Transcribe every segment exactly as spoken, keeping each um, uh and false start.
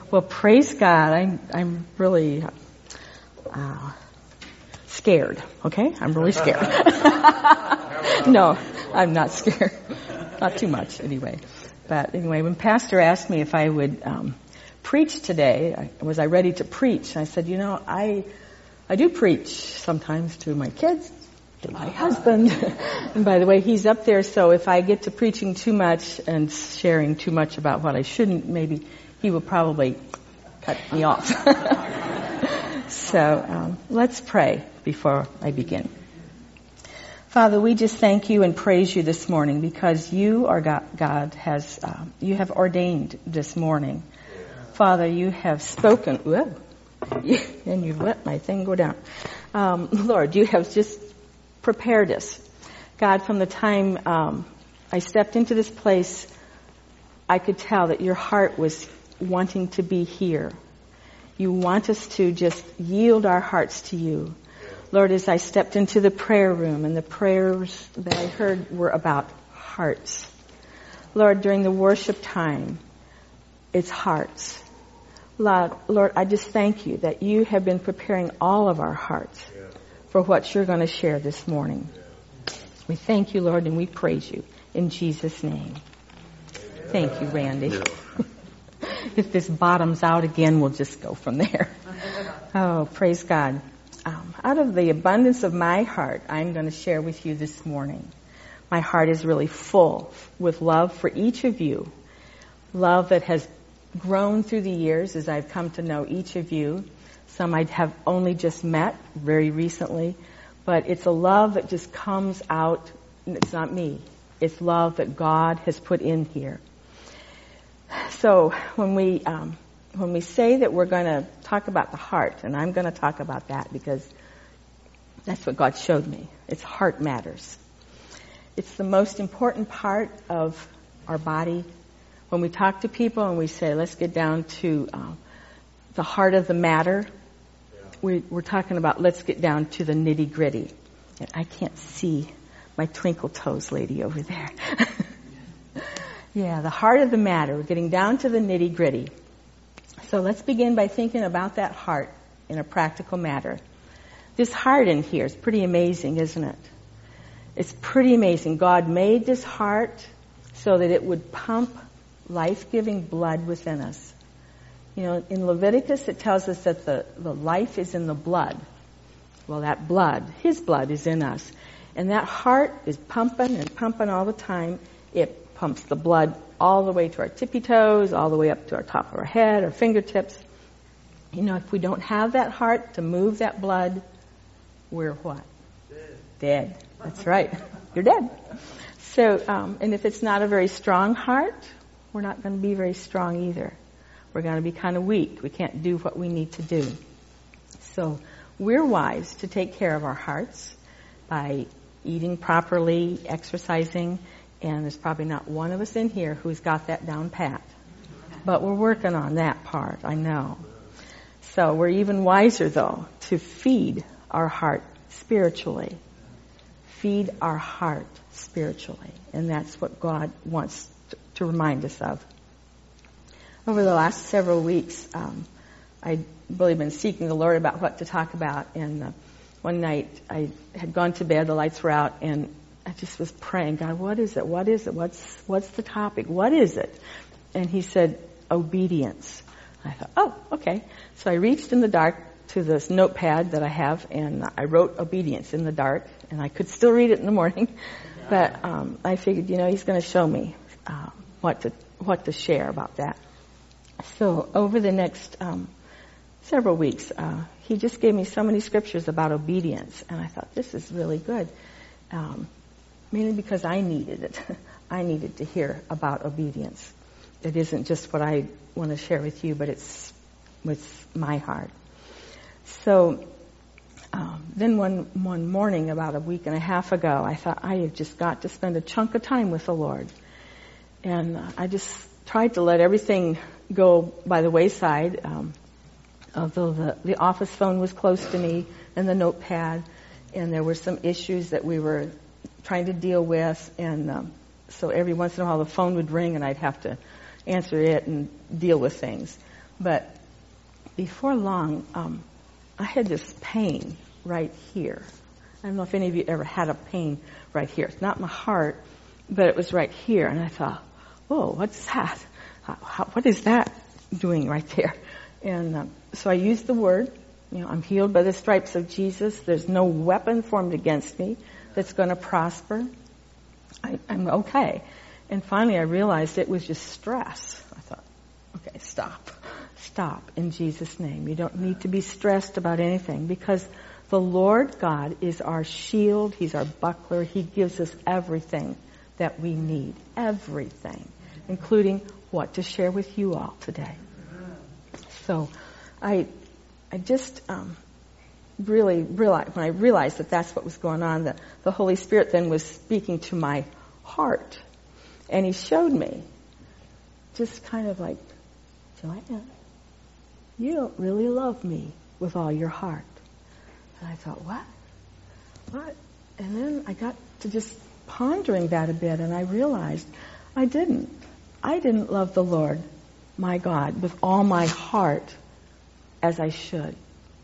Well, praise God. I'm I'm really uh, scared. Okay, I'm really scared. No, I'm not scared. Not too much, anyway. But anyway, when Pastor asked me if I would um, preach today, I, was I ready to preach? I said, you know, I I do preach sometimes to my kids, to my husband. And by the way, he's up there, so if I get to preaching too much and sharing too much about what I shouldn't, maybe he will probably cut me off. So um, let's pray before I begin. Father, we just thank you and praise you this morning because you are God, God has, uh, you have ordained this morning. Father, you have spoken, whoa, and you've let my thing go down. Um, Lord, you have just prepared us. God, from the time um, I stepped into this place, I could tell that your heart was wanting to be here. You want us to just yield our hearts to you. Lord, as I stepped into the prayer room and the prayers that I heard were about hearts. Lord, during the worship time, it's hearts. Lord, Lord, I just thank you that you have been preparing all of our hearts for what you're going to share this morning. We thank you, Lord, and we praise you in Jesus' name. Thank you, Randy. If this bottoms out again, we'll just go from there. Oh, praise God. Um, out of the abundance of my heart, I'm going to share with you this morning. My heart is really full with love for each of you. Love that has grown through the years as I've come to know each of you. Some I have only just met very recently. But it's a love that just comes out. It's not me. It's love that God has put in here. So when we um, when we say that we're going to talk about the heart, and I'm going to talk about that because that's what God showed me. It's heart matters. It's the most important part of our body. When we talk to people and we say, let's get down to uh, the heart of the matter, we, we're talking about let's get down to the nitty gritty. And I can't see my twinkle toes lady over there. Yeah, the heart of the matter. We're getting down to the nitty gritty. So let's begin by thinking about that heart in a practical matter. This heart in here is pretty amazing, isn't it? It's pretty amazing. God made this heart so that it would pump life-giving blood within us. You know, in Leviticus it tells us that the, the life is in the blood. Well, that blood, his blood, is in us. And that heart is pumping and pumping all the time. It pumps the blood all the way to our tippy toes, all the way up to our top of our head, our fingertips. You know, if we don't have that heart to move that blood, we're what? Dead. Dead. That's right. You're dead. So, um, and if it's not a very strong heart, we're not going to be very strong either. We're going to be kind of weak. We can't do what we need to do. So we're wise to take care of our hearts by eating properly, exercising, and there's probably not one of us in here who's got that down pat. But we're working on that part, I know. So we're even wiser, though, to feed our heart spiritually. Feed our heart spiritually. And that's what God wants to, to remind us of. Over the last several weeks, um, I've really been seeking the Lord about what to talk about. And uh, one night I had gone to bed, the lights were out, and I just was praying, God, what is it? What is it? What's what's the topic? What is it? And he said, obedience. I thought, oh, okay. So I reached in the dark to this notepad that I have, and I wrote obedience in the dark, and I could still read it in the morning. But um, I figured, you know, he's going to show me uh, what to what to share about that. So over the next um, several weeks, uh, he just gave me so many scriptures about obedience, and I thought, this is really good. Um, Mainly because I needed it. I needed to hear about obedience. It isn't just what I want to share with you, but it's with my heart. So um, then one one morning, about a week and a half ago, I thought I have just got to spend a chunk of time with the Lord. And uh, I just tried to let everything go by the wayside, um, although the, the office phone was close to me and the notepad, and there were some issues that we were trying to deal with, and um, so every once in a while the phone would ring and I'd have to answer it and deal with things. But before long, um, I had this pain right here. I don't know if any of you ever had a pain right here. It's not my heart, but it was right here. And I thought, whoa, what's that? How, how, what is that doing right there? And um, so I used the word, you know, I'm healed by the stripes of Jesus. There's no weapon formed against me that's going to prosper. I, I'm okay. And finally I realized it was just stress. I thought, okay, stop. Stop in Jesus' name. You don't need to be stressed about anything because the Lord God is our shield. He's our buckler. He gives us everything that we need. Everything. Including what to share with you all today. So I I just um, really realized, when I realized that that's what was going on, that the Holy Spirit then was speaking to my heart. And He showed me, just kind of like, Joanna, you don't really love me with all your heart. And I thought, what? What? And then I got to just pondering that a bit, and I realized I didn't. I didn't love the Lord, my God, with all my heart as I should.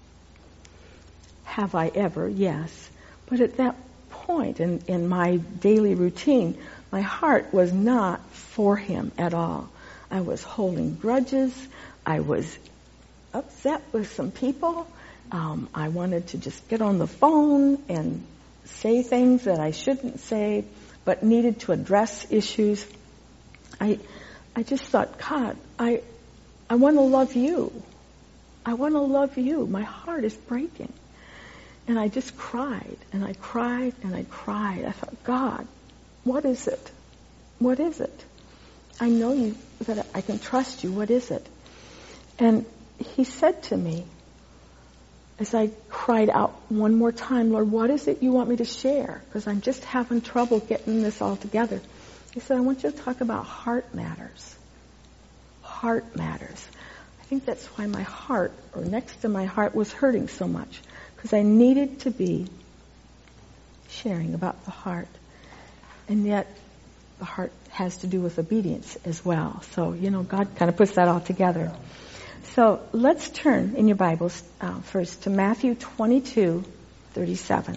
Have I ever? Yes. But at that point in, in my daily routine, my heart was not for Him at all. I was holding grudges. I was upset with some people. Um, I wanted to just get on the phone and say things that I shouldn't say, but needed to address issues. I I just thought, God, I I want to love you. I want to love you. My heart is breaking. And I just cried, and I cried, and I cried. I thought, God, what is it? What is it? I know you, that I can trust you. What is it? And He said to me, as I cried out one more time, Lord, what is it you want me to share? Because I'm just having trouble getting this all together. He said, I want you to talk about heart matters. Heart matters. I think that's why my heart, or next to my heart, was hurting so much. Because I needed to be sharing about the heart. And yet, the heart has to do with obedience as well. So, you know, God kind of puts that all together. So, let's turn in your Bibles uh, first to Matthew twenty-two thirty-seven.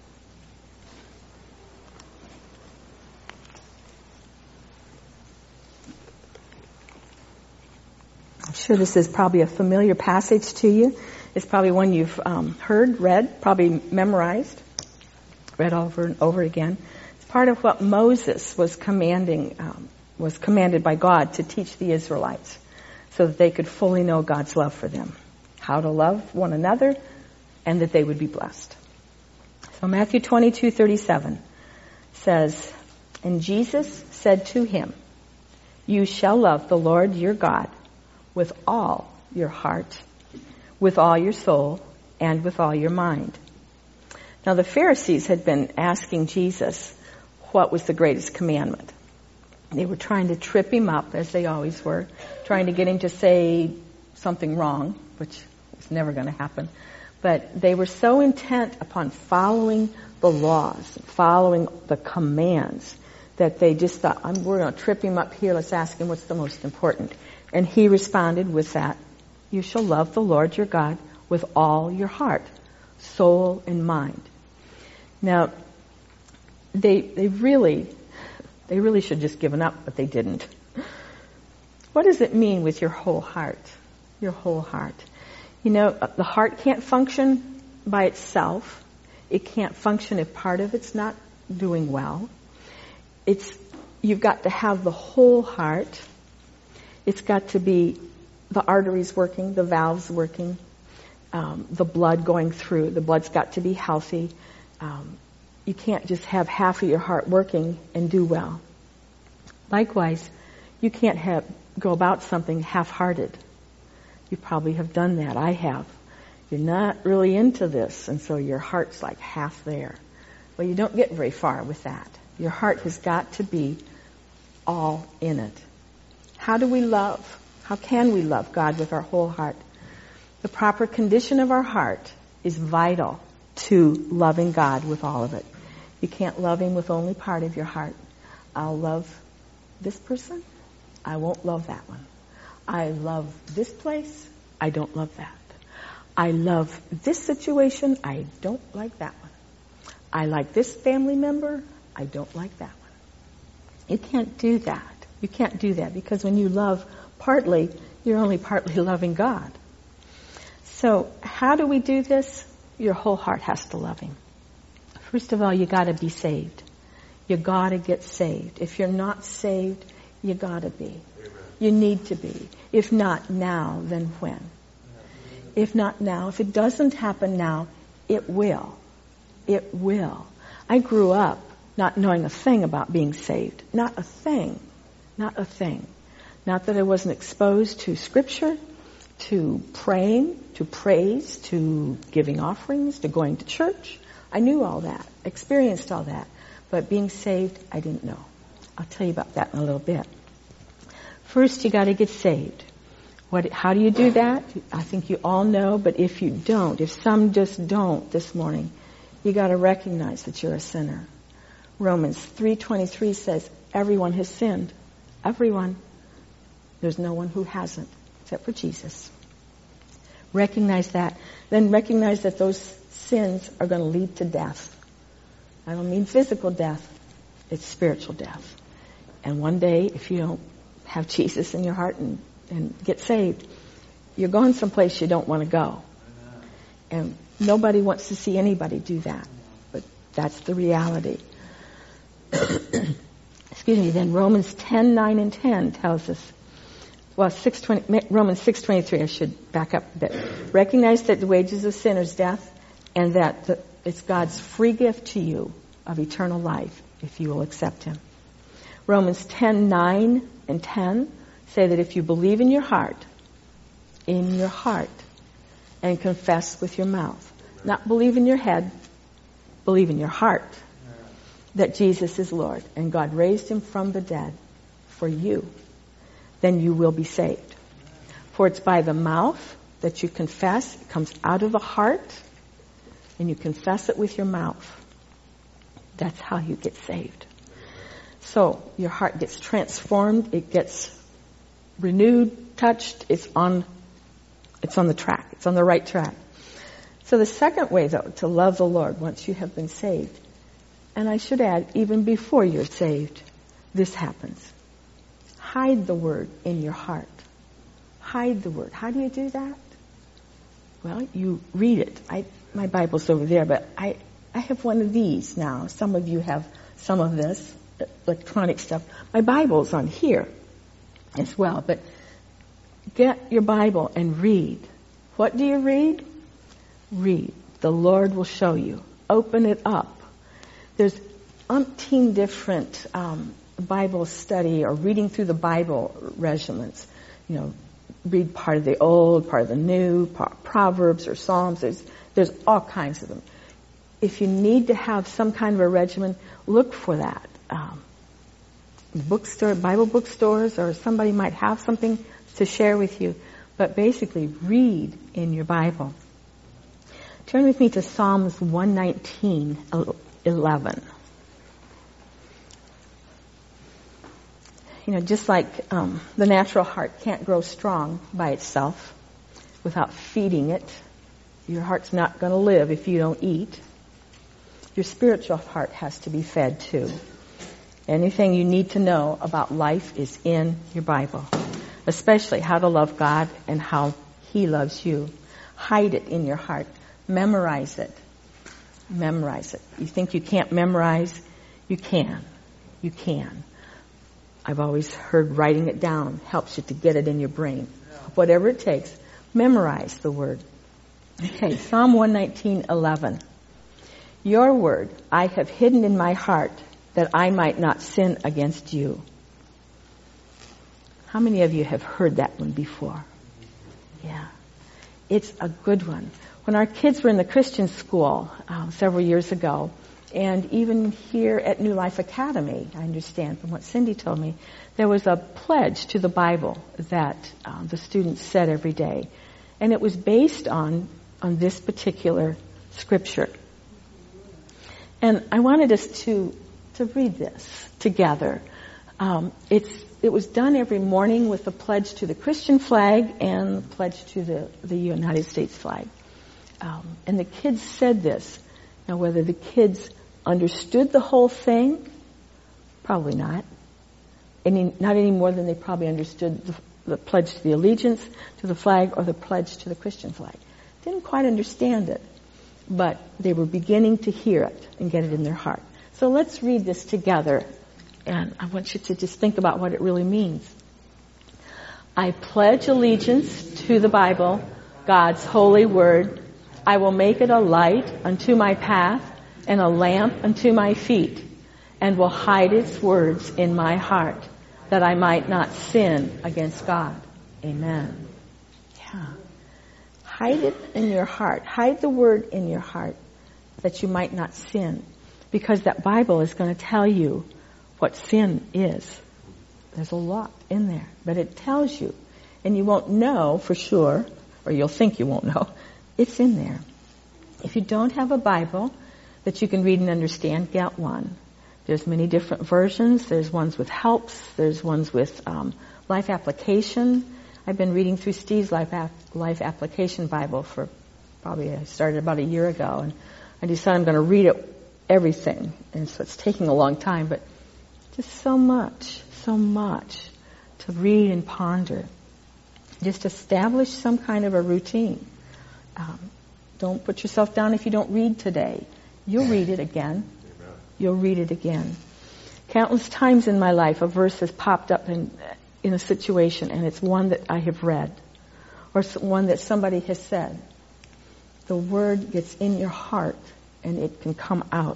I'm sure this is probably a familiar passage to you. It's probably one you've um, heard, read, probably memorized, read over and over again. It's part of what Moses was commanding, um, was commanded by God to teach the Israelites so that they could fully know God's love for them, how to love one another, and that they would be blessed. So Matthew twenty-two thirty-seven says, and Jesus said to him, you shall love the Lord your God with all your heart, with all your soul, and with all your mind. Now the Pharisees had been asking Jesus what was the greatest commandment. They were trying to trip him up, as they always were, trying to get him to say something wrong, which was never going to happen. But they were so intent upon following the laws, following the commands, that they just thought, I'm, we're going to trip him up here, let's ask him what's the most important. And he responded with that, you shall love the Lord your God with all your heart, soul, and mind. Now, they they really, they really should have just given up, but they didn't. What does it mean with your whole heart? Your whole heart. You know, the heart can't function by itself. It can't function if part of it's not doing well. It's, you've got to have the whole heart. It's got to be the arteries working, the valves working, um, the blood going through. The blood's got to be healthy. Um, you can't just have half of your heart working and do well. Likewise, you can't have go about something half-hearted. You probably have done that. I have. You're not really into this, and so your heart's like half there. Well, you don't get very far with that. Your heart has got to be all in it. How do we love? How can we love God with our whole heart? The proper condition of our heart is vital to loving God with all of it. You can't love Him with only part of your heart. I'll love this person. I won't love that one. I love this place. I don't love that. I love this situation. I don't like that one. I like this family member. I don't like that one. You can't do that. You can't do that because when you love partly, you're only partly loving God. So how do we do this? Your whole heart has to love Him. First of all, you got to be saved. You got to get saved. If you're not saved, you got to be. Amen. You need to be. If not now, then when? If not now, if it doesn't happen now, it will. It will. I grew up not knowing a thing about being saved. Not a thing. Not a thing. Not that I wasn't exposed to Scripture, to praying, to praise, to giving offerings, to going to church. I knew all that, experienced all that. But being saved, I didn't know. I'll tell you about that in a little bit. First, you got to get saved. What? How do you do that? I think you all know, but if you don't, if some just don't this morning, you got to recognize that you're a sinner. Romans three twenty-three says, everyone has sinned. Everyone. There's no one who hasn't, except for Jesus. Recognize that. Then recognize that those sins are going to lead to death. I don't mean physical death. It's spiritual death. And one day, if you don't have Jesus in your heart and, and get saved, you're going someplace you don't want to go. And nobody wants to see anybody do that. But that's the reality. Excuse me. Then Romans ten, nine, and ten tells us, well, six twenty, Romans six twenty-three, I should back up a bit. Recognize that the wages of sin is death, and that the, it's God's free gift to you of eternal life if you will accept Him. Romans ten, nine, and ten say that if you believe in your heart, in your heart, and confess with your mouth, not believe in your head, believe in your heart, that Jesus is Lord, and God raised Him from the dead for you, then you will be saved. For it's by the mouth that you confess, it comes out of the heart, and you confess it with your mouth. That's how you get saved. So your heart gets transformed, it gets renewed, touched, it's on it's on the track, it's on the right track. So the second way, though, to love the Lord once you have been saved, and I should add, even before you're saved, this happens. Hide the word in your heart. Hide the word. How do you do that? Well, you read it. I, my Bible's over there, but I, I have one of these now. Some of you have some of this electronic stuff. My Bible's on here as well, but get your Bible and read. What do you read? Read. The Lord will show you. Open it up. There's umpteen different um, Bible study or reading through the Bible regimens. You know, read part of the Old, part of the New, part, Proverbs or Psalms. There's, there's all kinds of them. If you need to have some kind of a regimen, look for that. Um, bookstore, Bible bookstores, or somebody might have something to share with you. But basically, read in your Bible. Turn with me to Psalms one nineteen, eleven. You know, just like um, the natural heart can't grow strong by itself without feeding it, your heart's not going to live if you don't eat. Your spiritual heart has to be fed too. Anything you need to know about life is in your Bible, especially how to love God and how He loves you. Hide it in your heart. Memorize it. Memorize it. You think you can't memorize? You can. You can. I've always heard writing it down helps you to get it in your brain. Whatever it takes, memorize the word. Okay, Psalm one nineteen, eleven. Your word I have hidden in my heart that I might not sin against you. How many of you have heard that one before? Yeah. It's a good one. When our kids were in the Christian school uh, several years ago, and even here at New Life Academy, I understand from what Cindy told me, there was a pledge to the Bible that uh, the students said every day. And it was based on, on this particular scripture. And I wanted us to, to read this together. Um, it's it was done every morning with the pledge to the Christian flag and the pledge to the, the United States flag. Um, and the kids said this. Now, whether the kids understood the whole thing, probably not. Any, not any more than they probably understood the, the pledge to the allegiance to the flag or the pledge to the Christian flag. Didn't quite understand it, but they were beginning to hear it and get it in their heart. So let's read this together, and I want you to just think about what it really means. I pledge allegiance to the Bible, God's holy word. I will make it a light unto my path and a lamp unto my feet, and will hide its words in my heart, that I might not sin against God. Amen. Yeah. Hide it in your heart. Hide the word in your heart that you might not sin. Because that Bible is going to tell you what sin is. There's a lot in there. But it tells you. And you won't know for sure, or you'll think you won't know. It's in there. If you don't have a Bible that you can read and understand, get one. There's many different versions. There's ones with helps. There's ones with um, life application. I've been reading through Steve's life, ap- life application Bible for probably, I started about a year ago. And I decided I'm going to read it, everything. And so it's taking a long time, but just so much, so much to read and ponder. Just establish some kind of a routine. Um, don't put yourself down if you don't read today. You'll read it again. You'll read it again. Countless times in my life, a verse has popped up in in a situation, and it's one that I have read, or one that somebody has said. The word gets in your heart, and it can come out.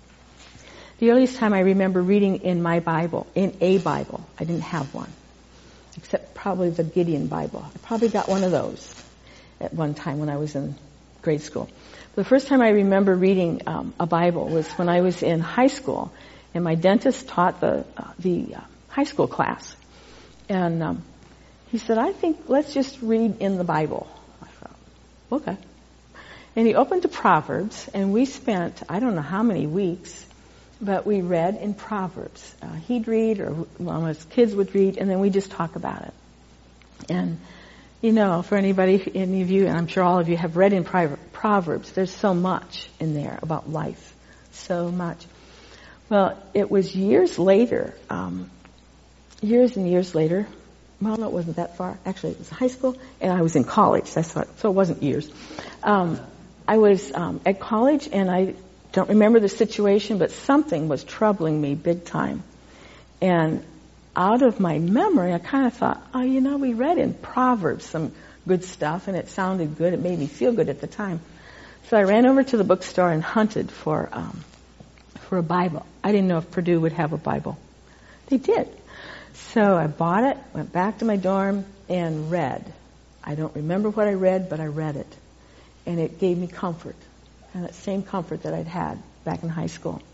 The earliest time I remember reading in my Bible, in a Bible, I didn't have one, except probably the Gideon Bible. I probably got one of those at one time when I was in grade school. The first time I remember reading um, a Bible was when I was in high school, and my dentist taught the uh, the uh, high school class. And um, he said, I think let's just read in the Bible. I thought, okay. And he opened to Proverbs, and we spent, I don't know how many weeks, but we read in Proverbs. Uh, he'd read, or one of his kids would read, and then we just talk about it. And, you know, for anybody, any of you, and I'm sure all of you have read in Proverbs, there's so much in there about life. So much. Well, it was years later, um, years and years later, well, no, it wasn't that far. Actually, it was high school, and I was in college. That's what, so it wasn't years. Um, I was um, at college, and I don't remember the situation, but something was troubling me big time. And out of my memory, I kind of thought, oh, you know, we read in Proverbs some good stuff, and it sounded good. It made me feel good at the time. So I ran over to the bookstore and hunted for um, for a Bible. I didn't know if Purdue would have a Bible. They did. So I bought it, went back to my dorm, and read. I don't remember what I read, but I read it. And it gave me comfort. And that same comfort that I'd had back in high school.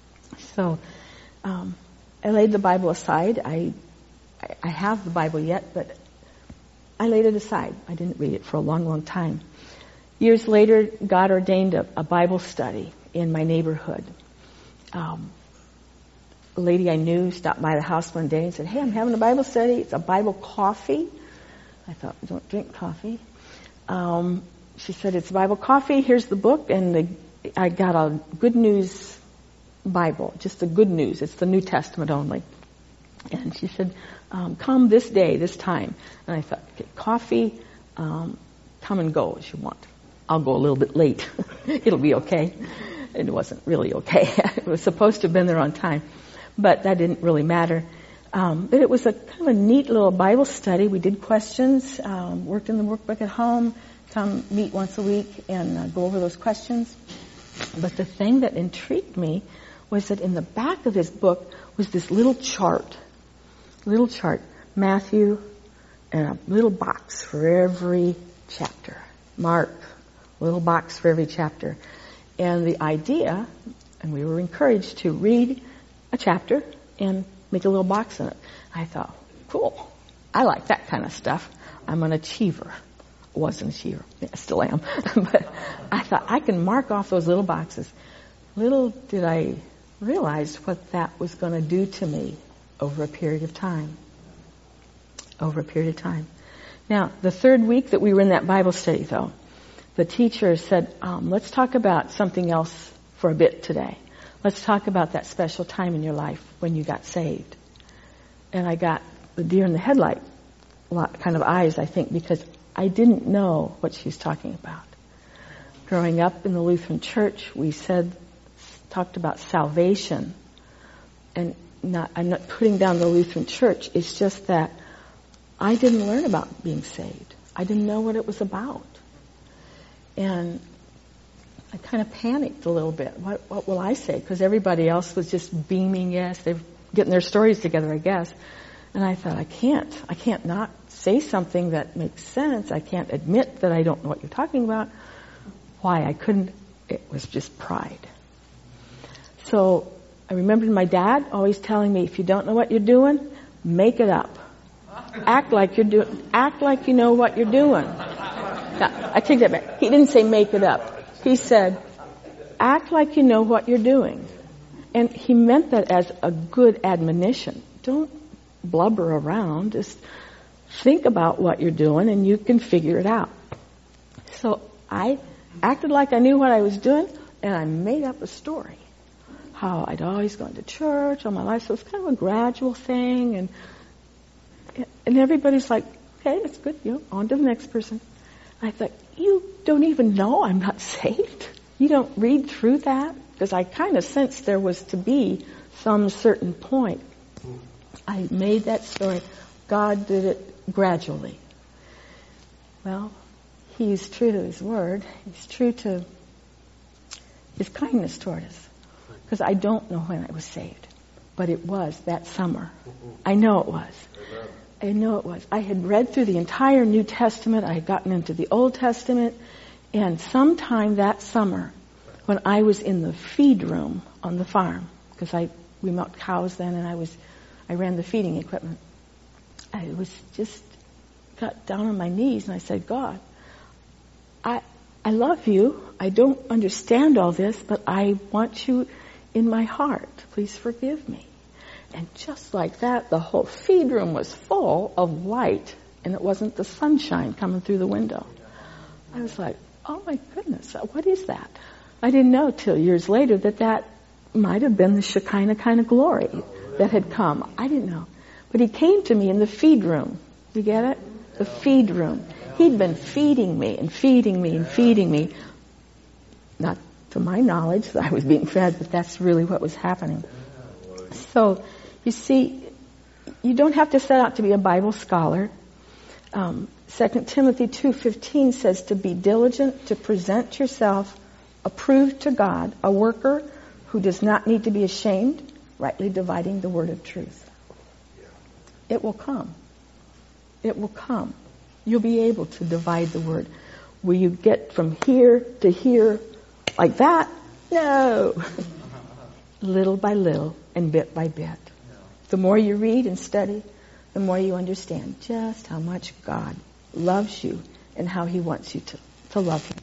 So um, I laid the Bible aside. I, I have the Bible yet, but I laid it aside. I didn't read it for a long, long time. Years later, God ordained a, a Bible study in my neighborhood. Um, a lady I knew stopped by the house one day and said, hey, I'm having a Bible study. It's a Bible coffee. I thought, I don't drink coffee. Um, she said, it's Bible coffee. Here's the book. And the, I got a Good News Bible, just the Good News. It's the New Testament only. And she said, um, come this day, this time. And I thought, okay, coffee, um, come and go as you want. I'll go a little bit late. It'll be okay. It wasn't really okay. It was supposed to have been there on time. But that didn't really matter. Um, but it was a kind of a neat little Bible study. We did questions, um, worked in the workbook at home, come meet once a week and uh, go over those questions. But the thing that intrigued me was that in the back of this book was this little chart, little chart, Matthew, and a little box for every chapter. Mark, little box for every chapter. And the idea, and we were encouraged to read a chapter and make a little box in it. I thought, cool. I like that kind of stuff. I'm an achiever. Was an achiever. I still am. But I thought I can mark off those little boxes. Little did I realize what that was going to do to me over a period of time. over a period of time. Now, the third week that we were in that Bible study, though, the teacher said, um, let's talk about something else for a bit today. Let's talk about that special time in your life when you got saved. And I got the deer in the headlight kind of eyes, I think, because I didn't know what she was talking about. Growing up in the Lutheran Church, we said, talked about salvation. And not, I'm not putting down the Lutheran Church. It's just that I didn't learn about being saved. I didn't know what it was about. And I kind of panicked a little bit. What, what will I say? Because everybody else was just beaming yes. They're getting their stories together, I guess. And I thought, I can't. I can't not say something that makes sense. I can't admit that I don't know what you're talking about. Why? I couldn't. It was just pride. So I remembered my dad always telling me, if you don't know what you're doing, make it up. Act like you're doing, act like you know what you're doing. Now, I take that back. He didn't say make it up. He said, act like you know what you're doing. And he meant that as a good admonition. Don't blubber around. Just think about what you're doing and you can figure it out. So I acted like I knew what I was doing and I made up a story. How I'd always gone to church all my life. So it's kind of a gradual thing. And and everybody's like, okay, that's good. You know, on to the next person. I thought, you don't even know I'm not saved? You don't read through that? Because I kind of sensed there was to be some certain point. I made that story. God did it gradually. Well, He's true to His word. He's true to His kindness toward us. Because I don't know when I was saved. But it was that summer. I know it was. I know it was. I had read through the entire New Testament. I had gotten into the Old Testament. And sometime that summer, when I was in the feed room on the farm, because I we milked cows then, and I was I ran the feeding equipment. I was just got down on my knees and I said, God, I I love you. I don't understand all this, but I want you in my heart. Please forgive me. And just like that, the whole feed room was full of light, and it wasn't the sunshine coming through the window. I was like, oh my goodness, what is that? I didn't know till years later that that might have been the Shekinah kind of glory that had come. I didn't know. But He came to me in the feed room. You get it? The feed room. He'd been feeding me and feeding me and feeding me. Not to my knowledge that I was being fed, but that's really what was happening. So, you see, you don't have to set out to be a Bible scholar. Um, Second Timothy two fifteen says to be diligent, to present yourself approved to God, a worker who does not need to be ashamed, rightly dividing the word of truth. It will come. It will come. You'll be able to divide the word. Will you get from here to here like that? No. Little by little and bit by bit. The more you read and study, the more you understand just how much God loves you and how He wants you to, to love Him.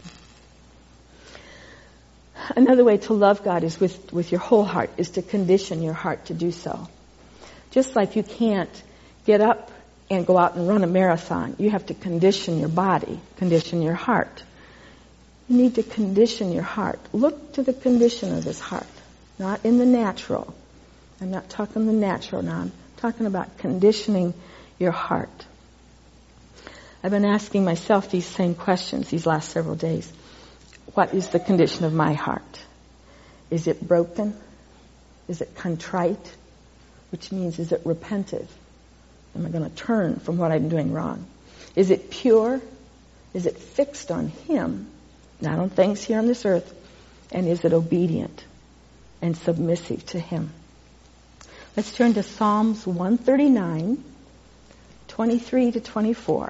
Another way to love God is with, with your whole heart, is to condition your heart to do so. Just like you can't get up and go out and run a marathon, you have to condition your body, condition your heart. You need to condition your heart. Look to the condition of this heart, not in the natural. I'm not talking the natural now. I'm talking about conditioning your heart. I've been asking myself these same questions these last several days. What is the condition of my heart? Is it broken? Is it contrite? Which means, is it repentive? Am I going to turn from what I'm doing wrong? Is it pure? Is it fixed on Him, not on things here on this earth? And is it obedient and submissive to Him? Let's turn to Psalms one thirty-nine, twenty-three to twenty-four.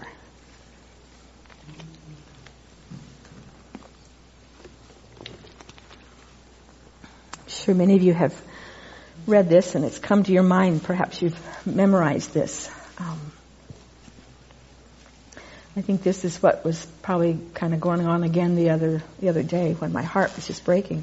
I'm sure many of you have read this and it's come to your mind. Perhaps you've memorized this. Um, I think this is what was probably kind of going on again the other the other day when my heart was just breaking.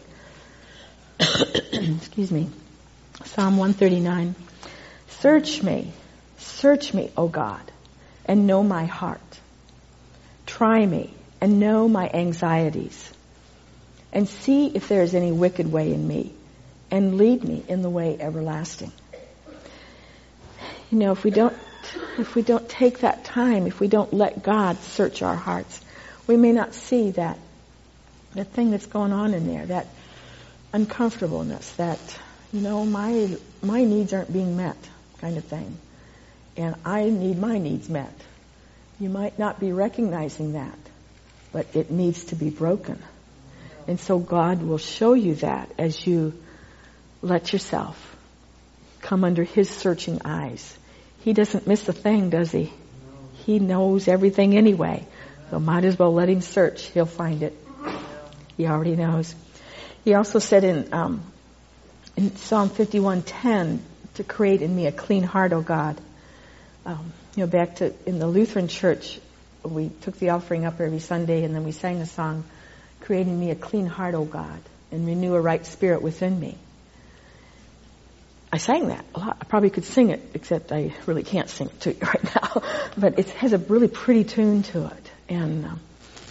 Excuse me. Psalm one thirty-nine. Search me, search me, O God, and know my heart. Try me and know my anxieties, and see if there is any wicked way in me, and lead me in the way everlasting. You know, if we don't, if we don't take that time, if we don't let God search our hearts, we may not see that, that thing that's going on in there, that uncomfortableness, that, you know, my, my needs aren't being met kind of thing. And I need my needs met. You might not be recognizing that, but it needs to be broken. And so God will show you that as you let yourself come under His searching eyes. He doesn't miss a thing, does He? He knows everything anyway. So might as well let Him search. He'll find it. He already knows. He also said in, um, in Psalm fifty-one ten, to create in me a clean heart, O God. Um, you know, back to in the Lutheran Church, we took the offering up every Sunday, and then we sang the song, "Create in me a clean heart, O God, and renew a right spirit within me." I sang that a lot. I probably could sing it, except I really can't sing it to you right now. But it has a really pretty tune to it. And um,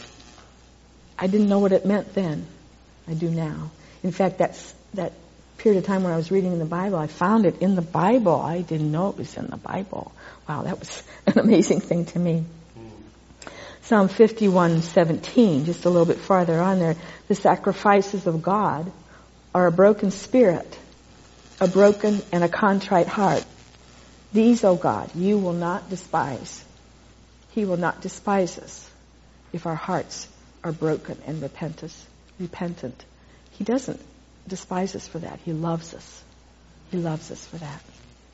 I didn't know what it meant then. I do now. In fact, that's that period of time when I was reading in the Bible, I found it in the Bible. I didn't know it was in the Bible. Wow, that was an amazing thing to me. Psalm fifty-one seventeen, just a little bit farther on there, the sacrifices of God are a broken spirit, a broken and a contrite heart. These, O God, you will not despise. He will not despise us if our hearts are broken and repentant. repentant. He doesn't despise us for that. He loves us. He loves us for that.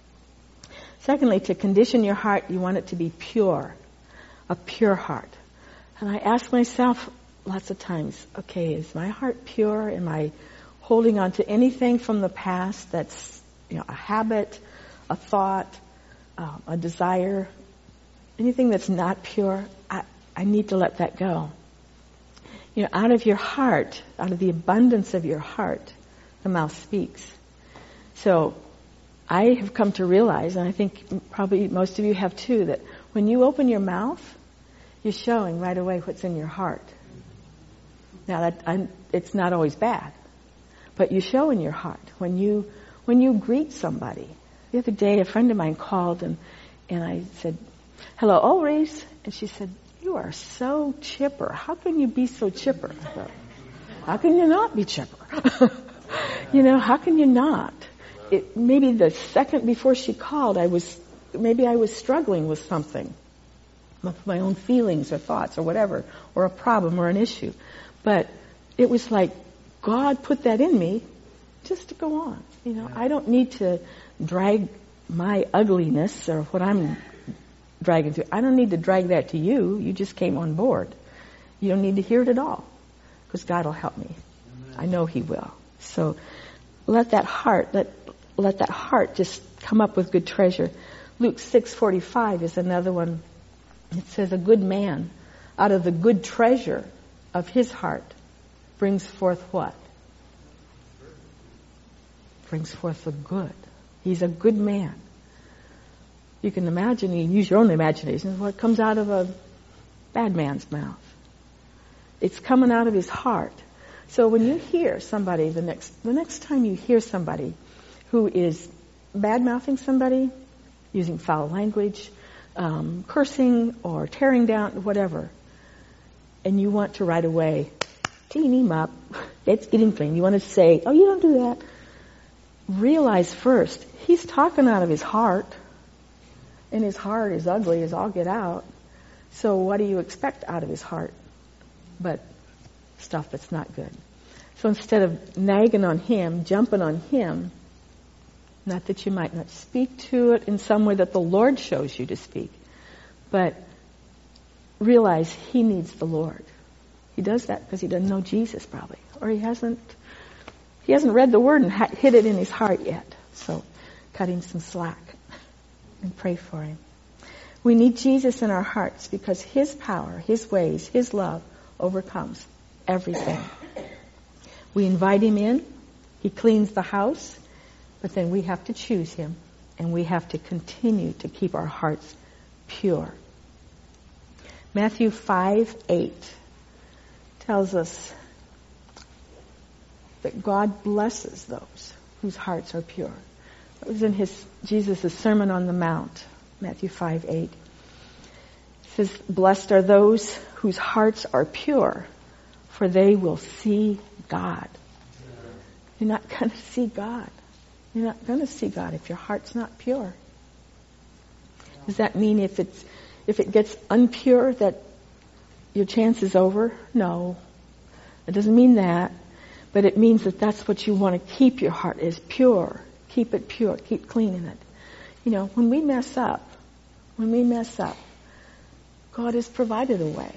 Secondly, to condition your heart, you want it to be pure, a pure heart. And I ask myself lots of times, okay, is my heart pure? Am I holding on to anything from the past that's, you know, a habit, a thought, um, a desire, anything that's not pure? I, I need to let that go. You know, out of your heart, out of the abundance of your heart, the mouth speaks. So I have come to realize, and I think probably most of you have too, that when you open your mouth, you're showing right away what's in your heart. Now, that I'm, it's not always bad, but you show in your heart when you when you greet somebody. The other day, a friend of mine called, and and I said, "Hello, Ulrich," and she said, "You are so chipper. How can you be so chipper?" I thought, how can you not be chipper? You know, how can you not? It, maybe the second before she called, I was maybe I was struggling with something, with my own feelings or thoughts or whatever, or a problem or an issue. But it was like God put that in me just to go on. You know, I don't need to drag my ugliness or what I'm dragging through. I don't need to drag that to you. You just came on board. You don't need to hear it at all, because God will help me. I know He will. So let that heart, let let that heart just come up with good treasure. Luke six forty-five is another one. It says, "A good man out of the good treasure of his heart brings forth what? Brings forth the good." He's a good man. You can imagine, you use your own imagination, what comes out of a bad man's mouth. It's coming out of his heart. So when you hear somebody, the next the next time you hear somebody who is bad-mouthing somebody, using foul language, um, cursing or tearing down, whatever, and you want to right away clean him up, it's getting clean. You want to say, "Oh, you don't do that." Realize first, he's talking out of his heart, and his heart is ugly as all get out. So what do you expect out of his heart? But stuff that's not good. So instead of nagging on him, jumping on him, not that you might not speak to it in some way that the Lord shows you to speak, but realize he needs the Lord. He does that because he doesn't know Jesus probably, or he hasn't he hasn't read the Word and ha- hid it in his heart yet. So cut him some slack and pray for him. We need Jesus in our hearts because His power, His ways, His love overcomes everything. We invite Him in. He cleans the house. But then we have to choose Him. And we have to continue to keep our hearts pure. Matthew five eight tells us that God blesses those whose hearts are pure. That was in his Jesus' Sermon on the Mount, Matthew five eight. It says, blessed are those whose hearts are pure, for they will see God. You're not going to see God. You're not going to see God if your heart's not pure. Does that mean if it's if it gets unpure that your chance is over? No. It doesn't mean that. But it means that that's what you want to keep your heart is pure. Keep it pure. Keep cleaning it. You know, when we mess up, when we mess up, God has provided a way.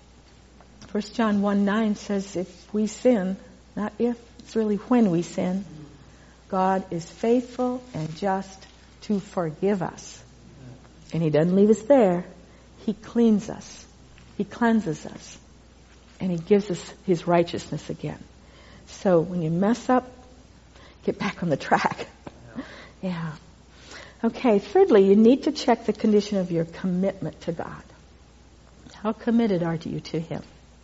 First John one nine says if we sin, not if, it's really when we sin, God is faithful and just to forgive us. And He doesn't leave us there. He cleans us. He cleanses us. And He gives us His righteousness again. So when you mess up, get back on the track. Yeah. Okay, thirdly, you need to check the condition of your commitment to God. How committed are you to Him?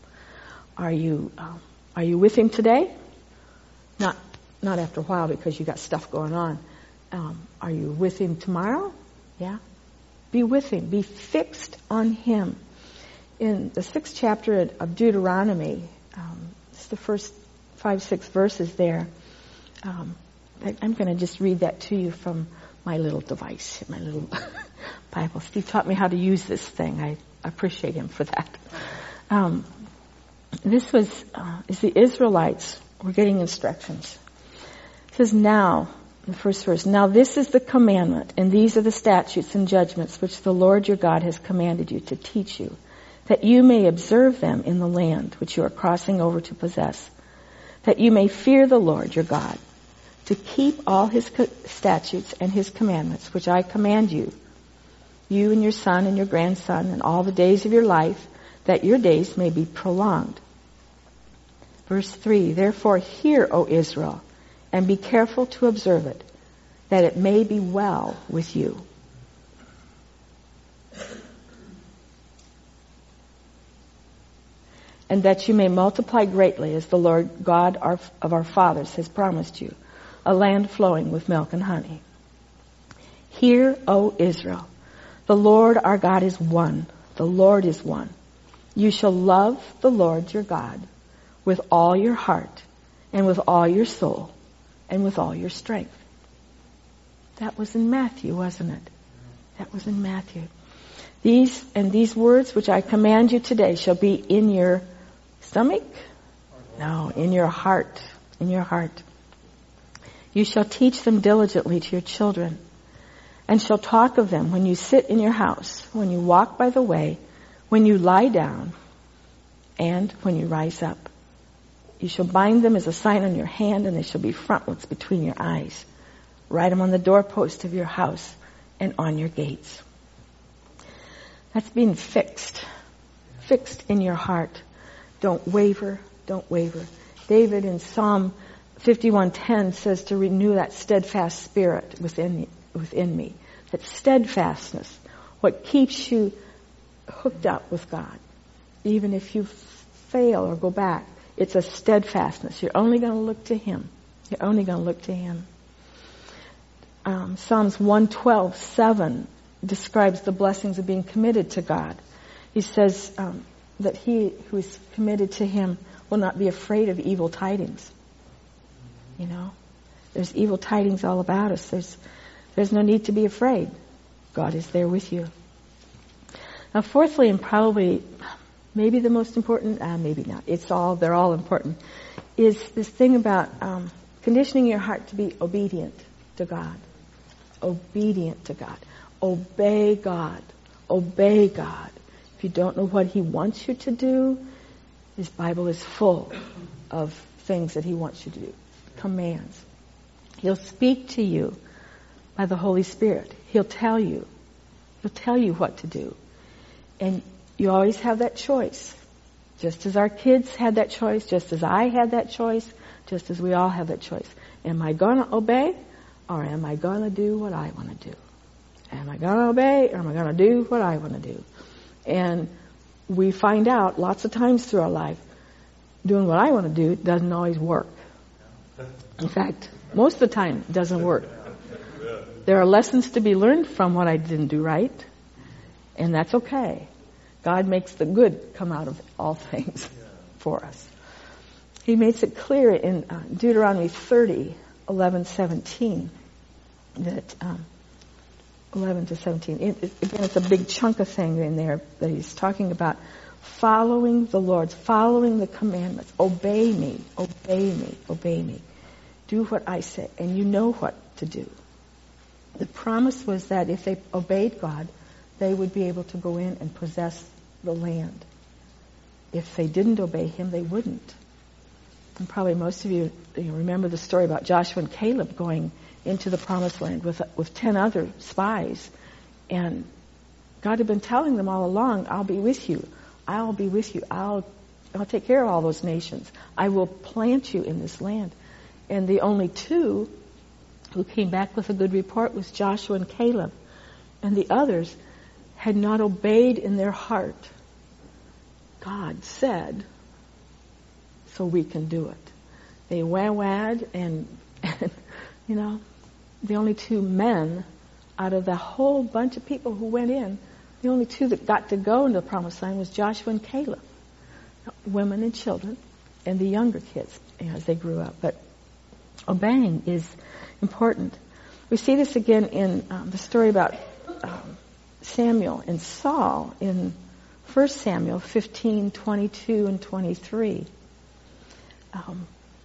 Are you um, are you with Him today? Not not after a while because you got stuff going on. Um, are you with Him tomorrow? Yeah. Be with Him. Be fixed on Him. In the sixth chapter of Deuteronomy, um, it's the first five, six verses there. Um, I, I'm going to just read that to you from my little device, my little Bible. Steve taught me how to use this thing. I appreciate him for that. Um, this was, uh, is the Israelites were getting instructions. It says, now, the first verse, now this is the commandment, and these are the statutes and judgments which the Lord your God has commanded you to teach you, that you may observe them in the land which you are crossing over to possess, that you may fear the Lord your God, to keep all His co- statutes and His commandments, which I command you, you and your son and your grandson, and all the days of your life, that your days may be prolonged. Verse three, therefore hear, O Israel, and be careful to observe it, that it may be well with you. And that you may multiply greatly, as the Lord God of our fathers has promised you, a land flowing with milk and honey. Hear, O Israel, the Lord our God is one. The Lord is one. You shall love the Lord your God with all your heart and with all your soul and with all your strength. That was in Matthew, wasn't it? That was in Matthew. These and these words which I command you today shall be in your stomach? No, in your heart. In your heart. You shall teach them diligently to your children, and shall talk of them when you sit in your house, when you walk by the way, when you lie down, and when you rise up. You shall bind them as a sign on your hand, and they shall be frontlets between your eyes. Write them on the doorpost of your house and on your gates. That's being fixed. Fixed in your heart. Don't waver. Don't waver. David in Psalm fifty-one ten says to renew that steadfast spirit within within me. That steadfastness. What keeps you hooked up with God. Even if you fail or go back. It's a steadfastness. You're only going to look to Him. You're only going to look to Him. Um, Psalms one twelve seven describes the blessings of being committed to God. He says um, that he who is committed to Him will not be afraid of evil tidings. You know, there's evil tidings all about us. There's there's no need to be afraid. God is there with you. Now, fourthly, and probably maybe the most important, uh, maybe not. It's all they're all important. Is this thing about um, conditioning your heart to be obedient to God. Obedient to God. Obey God. Obey God. If you don't know what He wants you to do, His Bible is full of things that He wants you to do. Commands. He'll speak to you by the Holy Spirit. He'll tell you. He'll tell you what to do. And you always have that choice. Just as our kids had that choice, just as I had that choice, just as we all have that choice. Am I going to obey, or am I going to do what I want to do? Am I going to obey, or am I going to do what I want to do? And we find out lots of times through our life, doing what I want to do doesn't always work. In fact, most of the time it doesn't work. There are lessons to be learned from what I didn't do right, and that's okay. God makes the good come out of all things for us. He makes it clear in uh, Deuteronomy thirty, eleven, seventeen, that um, eleven to seventeen. It, it, again, it's a big chunk of thing in there that he's talking about following the Lord's, following the commandments. Obey me, obey me, obey me. Do what I say, and you know what to do. The promise was that if they obeyed God, they would be able to go in and possess the land. If they didn't obey him, they wouldn't. And probably most of you, you remember the story about Joshua and Caleb going into the promised land with with ten other spies. And God had been telling them all along, I'll be with you. I'll be with you. I'll I'll take care of all those nations. I will plant you in this land. And the only two who came back with a good report was Joshua and Caleb. And the others had not obeyed in their heart. God said, so we can do it. They wah-wah'd and, and, you know, the only two men out of the whole bunch of people who went in, the only two that got to go into the promised land was Joshua and Caleb. Women and children and the younger kids, you know, as they grew up. But obeying is important. We see this again in um, the story about um, Samuel and Saul in First Samuel fifteen, twenty-two and twenty-three. Um,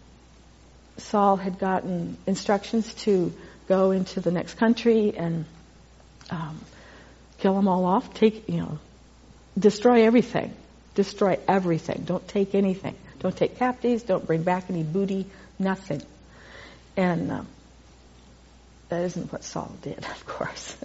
Saul had gotten instructions to go into the next country and um, kill them all off, take, you know, destroy everything. Destroy everything. Don't take anything. Don't take captives. Don't bring back any booty. Nothing. And um, that isn't what Saul did, of course.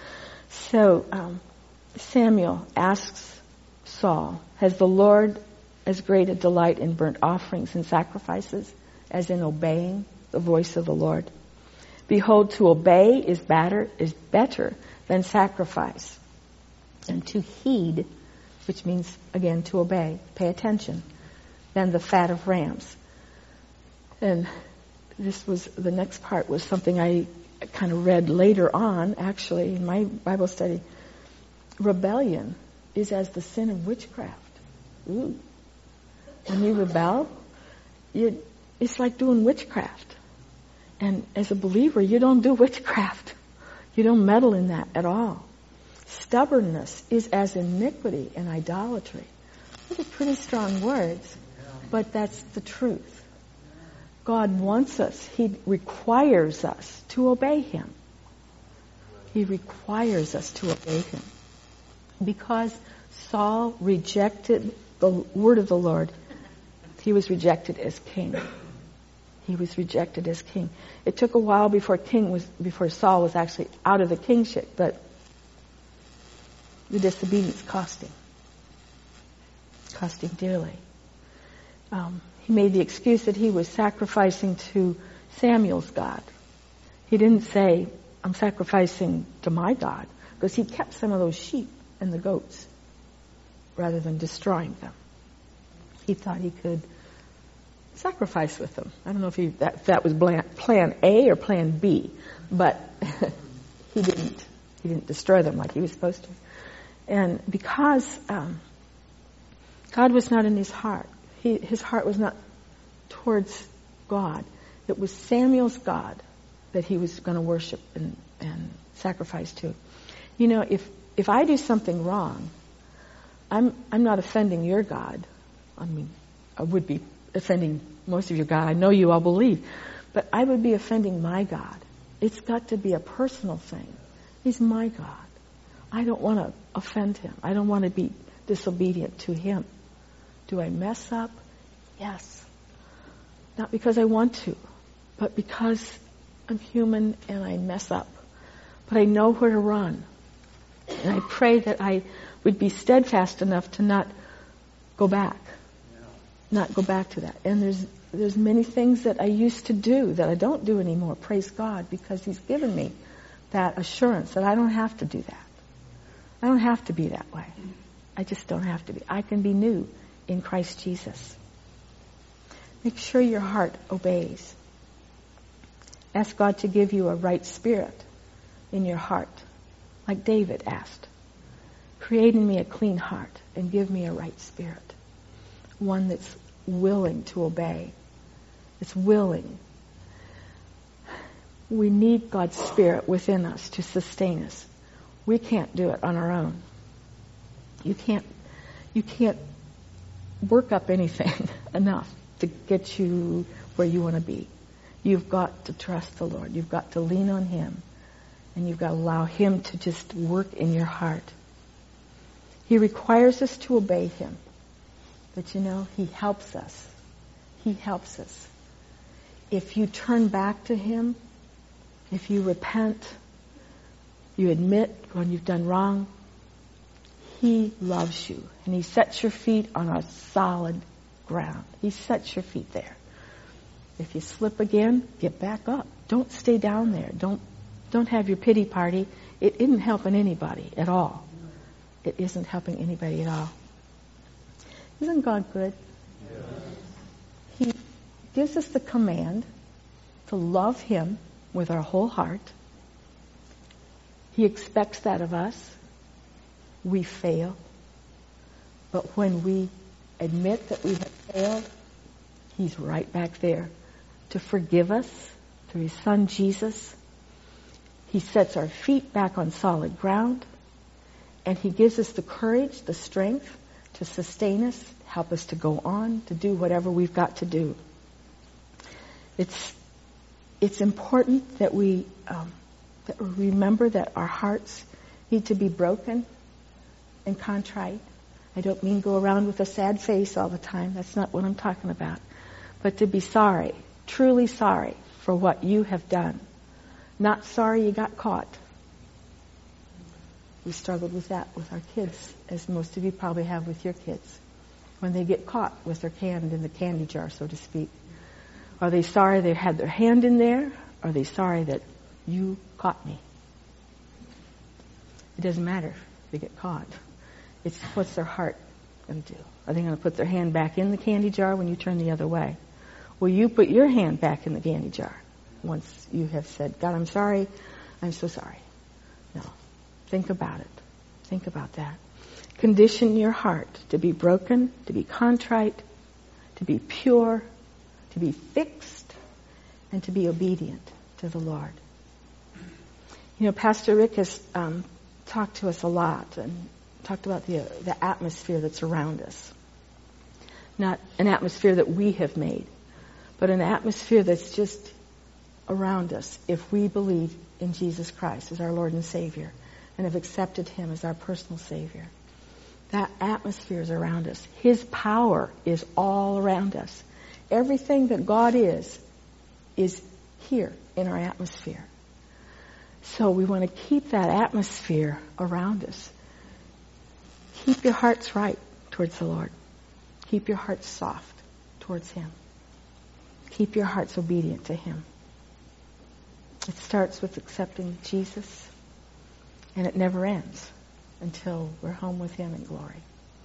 So um, Samuel asks Saul, has the Lord as great a delight in burnt offerings and sacrifices as in obeying the voice of the Lord? Behold, to obey is better, is better than sacrifice, and to heed, which means, again, to obey, pay attention, than the fat of rams. And this was, the next part was something I kind of read later on, actually, in my Bible study. Rebellion is as the sin of witchcraft. Ooh. When you rebel, you, it's like doing witchcraft. And as a believer, you don't do witchcraft. You don't meddle in that at all. Stubbornness is as iniquity and idolatry. Those are pretty strong words, but that's the truth. God wants us, He requires us to obey Him. He requires us to obey Him. Because Saul rejected the word of the Lord, he was rejected as king. He was rejected as king. It took a while before king was before Saul was actually out of the kingship, but the disobedience cost him. Cost him dearly. Um, he made the excuse that he was sacrificing to Samuel's God. He didn't say, I'm sacrificing to my God, because he kept some of those sheep and the goats rather than destroying them. He thought he could sacrifice with them. I don't know if, he, that, if that was plan A or plan B, but he didn't. He didn't destroy them like he was supposed to. And because um, God was not in his heart, he, his heart was not towards God. It was Samuel's God that he was going to worship and, and sacrifice to. You know, if if I do something wrong, I'm I'm not offending your God. I mean, I would be offending most of your God. I know you all believe. But I would be offending my God. It's got to be a personal thing. He's my God. I don't want to offend him. I don't want to be disobedient to him. Do I mess up? Yes. Not because I want to, but because I'm human and I mess up. But I know where to run. And I pray that I would be steadfast enough to not go back. Not go back to that. And there's there's many things that I used to do that I don't do anymore. Praise God, because he's given me that assurance that I don't have to do that. I don't have to be that way. I just don't have to be. I can be new in Christ Jesus. Make sure your heart obeys. Ask God to give you a right spirit in your heart, like David asked. Create in me a clean heart and give me a right spirit. One that's willing to obey. It's willing. We need God's Spirit within us to sustain us. We can't do it on our own. You can't, you can't work up anything enough to get you where you want to be. You've got to trust the Lord. You've got to lean on Him. And you've got to allow Him to just work in your heart. He requires us to obey Him. But you know, He helps us. He helps us. If you turn back to Him, if you repent, you admit when you've done wrong, He loves you. And He sets your feet on a solid ground. He sets your feet there. If you slip again, get back up. Don't stay down there. Don't don't have your pity party. It isn't helping anybody at all. It isn't helping anybody at all. Isn't God good? Yes. He gives us the command to love Him with our whole heart. He expects that of us. We fail. But when we admit that we have failed, He's right back there to forgive us through His Son Jesus. He sets our feet back on solid ground, and He gives us the courage, the strength to sustain us, help us to go on, to do whatever we've got to do. It's it's important that we um, that we remember that our hearts need to be broken and contrite. I don't mean go around with a sad face all the time. That's not what I'm talking about. But to be sorry, truly sorry for what you have done. Not sorry you got caught. We struggled with that with our kids, as most of you probably have with your kids. When they get caught with their hand in the candy jar, so to speak. Are they sorry they had their hand in there? Or are they sorry that you caught me? It doesn't matter if they get caught. It's what's their heart going to do? Are they going to put their hand back in the candy jar when you turn the other way? Will you put your hand back in the candy jar once you have said, God, I'm sorry, I'm so sorry? No. Think about it. Think about that. Condition your heart to be broken, to be contrite, to be pure, to be fixed, and to be obedient to the Lord. You know, Pastor Rick has um, talked to us a lot and talked about the, the atmosphere that's around us. Not an atmosphere that we have made, but an atmosphere that's just around us if we believe in Jesus Christ as our Lord and Savior and have accepted Him as our personal Savior. That atmosphere is around us. His power is all around us. Everything that God is, is here in our atmosphere. So we want to keep that atmosphere around us. Keep your hearts right towards the Lord. Keep your hearts soft towards Him. Keep your hearts obedient to Him. It starts with accepting Jesus, and it never ends until we're home with Him in glory.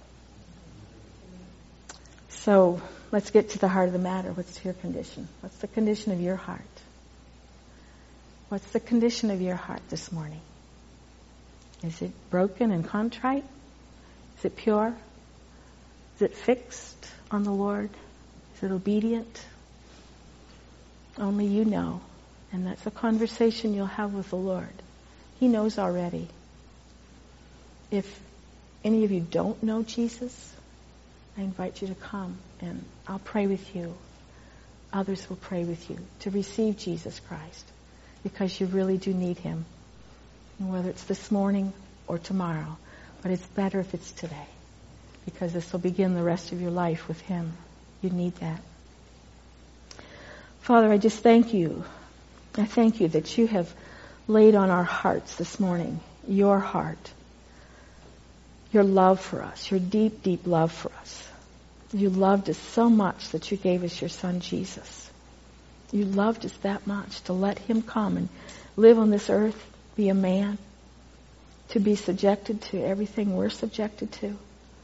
So let's get to the heart of the matter. What's your condition? What's the condition of your heart? What's the condition of your heart this morning? Is it broken and contrite? Is it pure? Is it fixed on the Lord? Is it obedient? Only you know. And that's a conversation you'll have with the Lord. He knows already. If any of you don't know Jesus, I invite you to come and I'll pray with you. Others will pray with you to receive Jesus Christ because you really do need Him. And whether it's this morning or tomorrow, but it's better if it's today because this will begin the rest of your life with Him. You need that. Father, I just thank you. I thank you that you have laid on our hearts this morning your heart, your love for us, your deep, deep love for us. You loved us so much that you gave us your Son, Jesus. You loved us that much to let Him come and live on this earth, be a man, to be subjected to everything we're subjected to.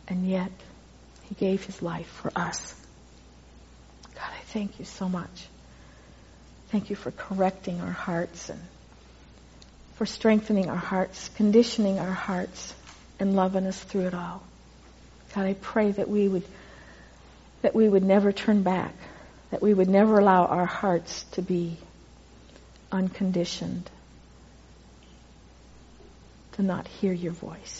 And yet, He gave His life for us. God, I thank You so much. Thank You for correcting our hearts and for strengthening our hearts, conditioning our hearts, and loving us through it all. God, I pray that we would that we would never turn back, that we would never allow our hearts to be unconditioned, to not hear Your voice.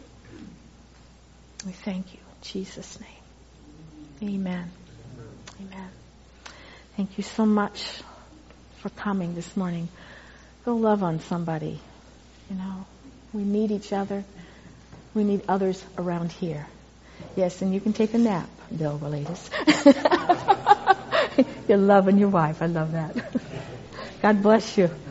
We thank You in Jesus' name. Amen. Amen. Thank you so much for coming this morning. Go love on somebody. You know, we need each other. We need others around here. Yes, and you can take a nap, Bill Relatus. You're loving your wife. I love that. God bless you.